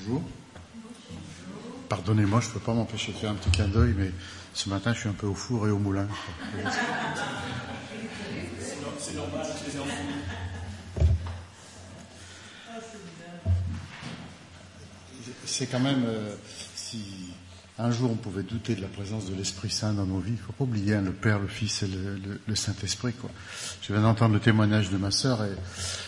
Bonjour. Pardonnez-moi, je ne peux pas m'empêcher de faire un petit clin d'œil, mais ce matin, je suis un peu au four et au moulin. C'est normal, les enfants. C'est quand même, si un jour on pouvait douter de la présence de l'Esprit Saint dans nos vies, il ne faut pas oublier le Père, le Fils et le Saint-Esprit, quoi. Je viens d'entendre le témoignage de ma sœur et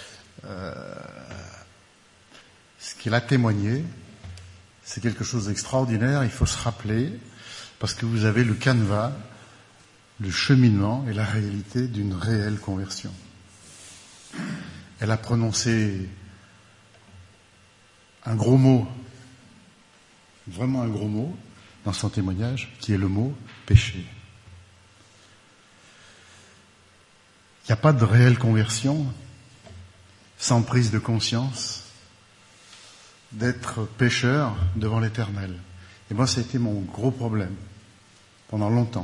ce qu'elle a témoigné, c'est quelque chose d'extraordinaire. Il faut se rappeler, parce que vous avez le canevas, le cheminement et la réalité d'une réelle conversion. Elle a prononcé un gros mot, vraiment un gros mot, dans son témoignage, qui est le mot péché. Il n'y a pas de réelle conversion sans prise de conscience d'être pécheur devant l'Éternel. Et moi, ça a été mon gros problème pendant longtemps.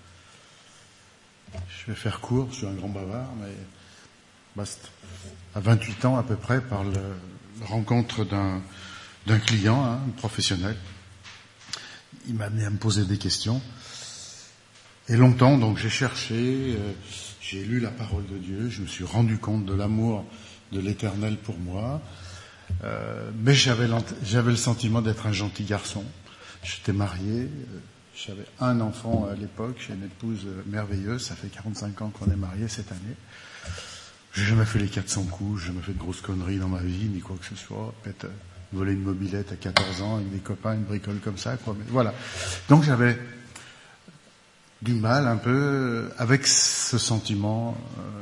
Je vais faire court, je suis un grand bavard, mais basta. À 28 ans à peu près, par la rencontre d'un client, un professionnel, il m'a amené à me poser des questions. Et longtemps, donc, j'ai cherché, j'ai lu la parole de Dieu, je me suis rendu compte de l'amour de l'Éternel pour moi. Mais j'avais le sentiment d'être un gentil garçon. J'étais marié, j'avais un enfant à l'époque, j'ai une épouse merveilleuse, ça fait 45 ans qu'on est mariés cette année. J'ai jamais fait les 400 coups, j'ai jamais fait de grosses conneries dans ma vie, ni quoi que ce soit. Peut-être voler une mobilette à 14 ans avec des copains, une bricole comme ça, quoi. Mais voilà. Donc j'avais du mal un peu avec ce sentiment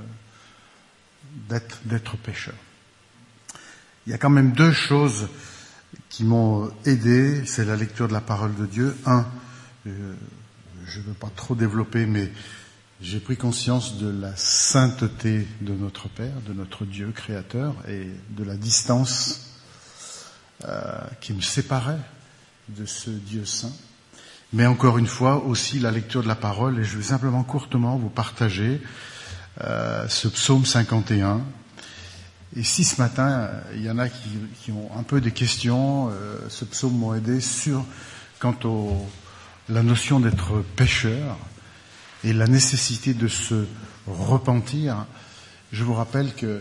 d'être pécheur. Il y a quand même deux choses qui m'ont aidé, c'est la lecture de la parole de Dieu. Je ne veux pas trop développer, mais j'ai pris conscience de la sainteté de notre Père, de notre Dieu créateur, et de la distance qui me séparait de ce Dieu saint. Mais encore une fois, aussi la lecture de la parole, et je vais simplement courtement vous partager ce psaume 51. Et si ce matin, il y en a qui ont un peu des questions, ce psaume m'a aidé quant la notion d'être pécheur et la nécessité de se repentir. Je vous rappelle que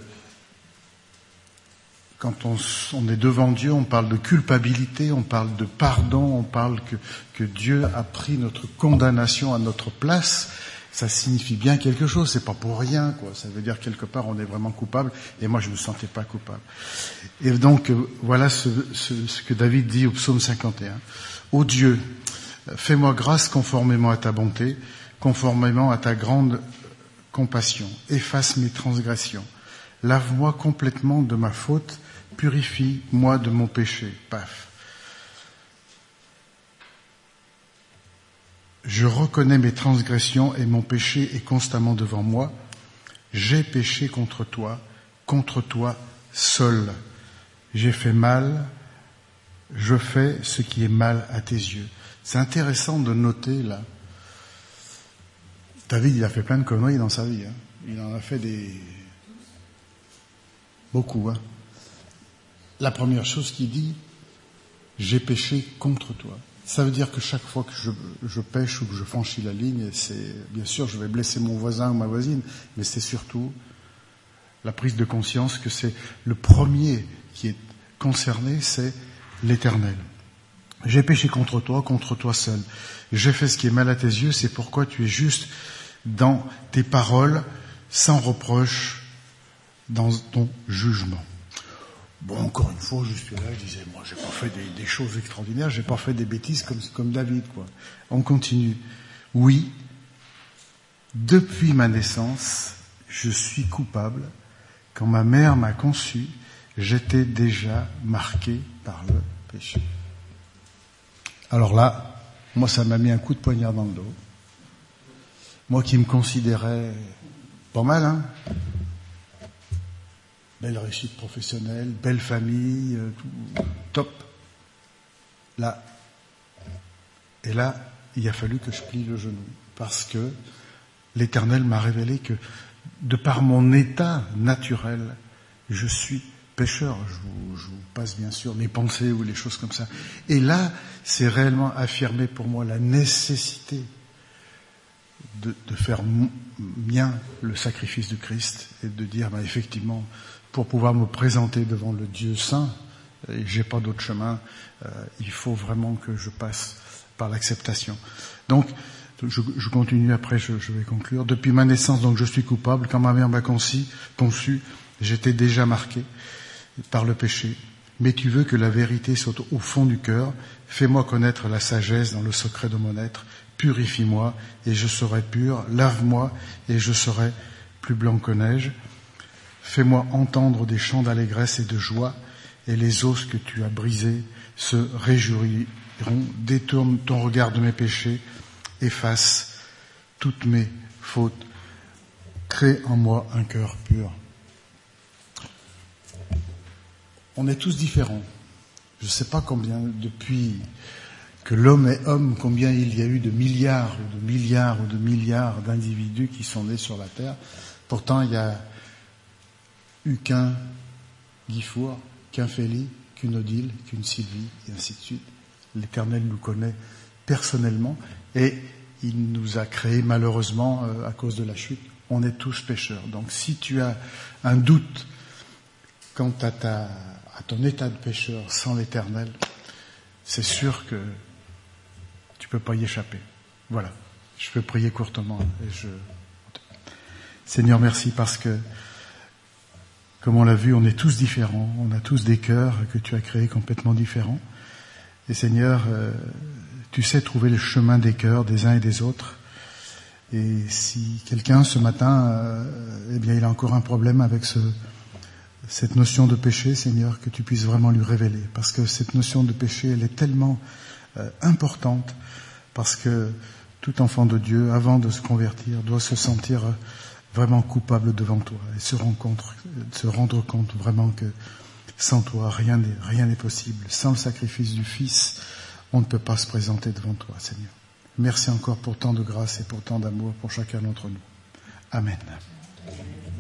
quand on est devant Dieu, on parle de culpabilité, on parle de pardon, on parle que Dieu a pris notre condamnation à notre place. Ça signifie bien quelque chose, c'est pas pour rien, quoi. Ça veut dire quelque part on est vraiment coupable, et moi je me sentais pas coupable. Et donc voilà ce que David dit au psaume 51. Ô Dieu, fais-moi grâce conformément à ta bonté, conformément à ta grande compassion. Efface mes transgressions. Lave-moi complètement de ma faute, purifie-moi de mon péché. Paf. Je reconnais mes transgressions et mon péché est constamment devant moi. J'ai péché contre toi seul. J'ai fait mal, je fais ce qui est mal à tes yeux. C'est intéressant de noter là. David, il a fait plein de conneries dans sa vie. Il en a fait beaucoup. La première chose qu'il dit, j'ai péché contre toi. Ça veut dire que chaque fois que je pêche ou que je franchis la ligne, bien sûr, je vais blesser mon voisin ou ma voisine, mais c'est surtout la prise de conscience que c'est le premier qui est concerné, c'est l'Éternel. J'ai péché contre toi seul. J'ai fait ce qui est mal à tes yeux, c'est pourquoi tu es juste dans tes paroles, sans reproche dans ton jugement. Bon, encore une fois, je suis là, je disais, moi, j'ai pas fait des choses extraordinaires, j'ai pas fait des bêtises comme David, quoi. On continue. Oui, depuis ma naissance, je suis coupable. Quand ma mère m'a conçu, j'étais déjà marqué par le péché. Alors là, moi, ça m'a mis un coup de poignard dans le dos. Moi qui me considérais pas mal, belle réussite professionnelle, belle famille, tout, top. Là, il a fallu que je plie le genou, parce que l'Éternel m'a révélé que, de par mon état naturel, je suis pécheur. Je vous passe bien sûr les pensées ou les choses comme ça. Et là, c'est réellement affirmé pour moi la nécessité de faire bien le sacrifice du Christ et de dire, effectivement, pour pouvoir me présenter devant le Dieu saint, et j'ai pas d'autre chemin, il faut vraiment que je passe par l'acceptation. Donc, je continue, après je vais conclure. Depuis ma naissance, donc je suis coupable. Quand ma mère m'a conçu, j'étais déjà marqué par le péché. Mais tu veux que la vérité soit au fond du cœur. Fais-moi connaître la sagesse dans le secret de mon être. Purifie-moi et je serai pur. Lave-moi et je serai plus blanc que neige. Fais-moi entendre des chants d'allégresse et de joie, et les os que tu as brisés se réjouiront. Détourne ton regard de mes péchés, efface toutes mes fautes. Crée en moi un cœur pur. On est tous différents. Je ne sais pas combien, depuis que l'homme est homme, combien il y a eu de milliards ou de milliards ou de milliards d'individus qui sont nés sur la terre. Pourtant, il n'y a eu qu'un Guy Four, qu'un Félix, qu'une Odile, qu'une Sylvie, et ainsi de suite. L'Éternel nous connaît personnellement et il nous a créés malheureusement à cause de la chute. On est tous pécheurs. Donc si tu as un doute quant à ton état de pécheur sans l'Éternel, c'est sûr que tu peux pas y échapper. Voilà. Je peux prier courtement. Seigneur, merci parce que, comme on l'a vu, on est tous différents. On a tous des cœurs que tu as créés complètement différents. Et Seigneur, tu sais trouver le chemin des cœurs des uns et des autres. Et si quelqu'un ce matin, il a encore un problème avec cette notion de péché, Seigneur, que tu puisses vraiment lui révéler. Parce que cette notion de péché, elle est tellement importante. Parce que tout enfant de Dieu, avant de se convertir, doit se sentir vraiment coupable devant toi. Et se rendre compte vraiment que sans toi, rien n'est possible. Sans le sacrifice du Fils, on ne peut pas se présenter devant toi, Seigneur. Merci encore pour tant de grâce et pour tant d'amour pour chacun d'entre nous. Amen.